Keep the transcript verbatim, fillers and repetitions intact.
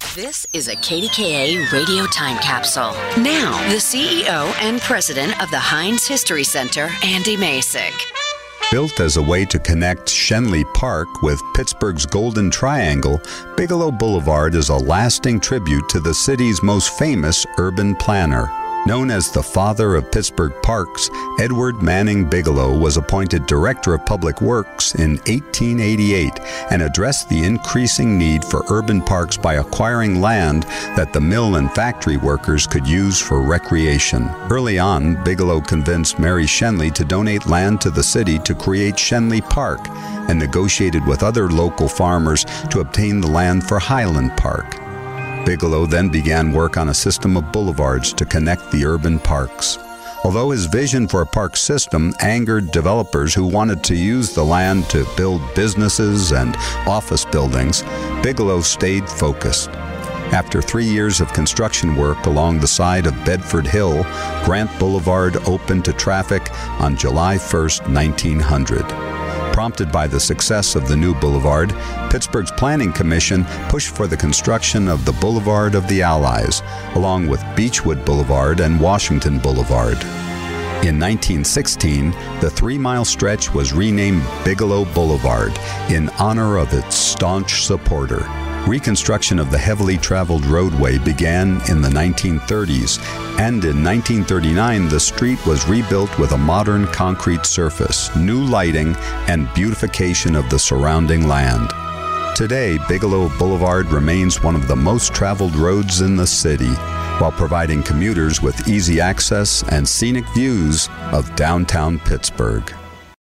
This is a K D K A radio time capsule. Now, the C E O and president of the Heinz History Center, Andy Masek. Built as a way to connect Schenley Park with Pittsburgh's Golden Triangle, Bigelow Boulevard is a lasting tribute to the city's most famous urban planner. Known as the father of Pittsburgh parks, Edward Manning Bigelow was appointed Director of Public Works in eighteen eighty-eight and addressed the increasing need for urban parks by acquiring land that the mill and factory workers could use for recreation. Early on, Bigelow convinced Mary Schenley to donate land to the city to create Schenley Park and negotiated with other local farmers to obtain the land for Highland Park. Bigelow then began work on a system of boulevards to connect the urban parks. Although his vision for a park system angered developers who wanted to use the land to build businesses and office buildings, Bigelow stayed focused. After three years of construction work along the side of Bedford Hill, Grant Boulevard opened to traffic on July first, nineteen hundred. Prompted by the success of the new boulevard, Pittsburgh's Planning Commission pushed for the construction of the Boulevard of the Allies, along with Beechwood Boulevard and Washington Boulevard. In nineteen sixteen, the three-mile stretch was renamed Bigelow Boulevard in honor of its staunch supporter. Reconstruction of the heavily traveled roadway began in the nineteen thirties, and in nineteen thirty-nine the street was rebuilt with a modern concrete surface, new lighting, and beautification of the surrounding land. Today, Bigelow Boulevard remains one of the most traveled roads in the city, while providing commuters with easy access and scenic views of downtown Pittsburgh.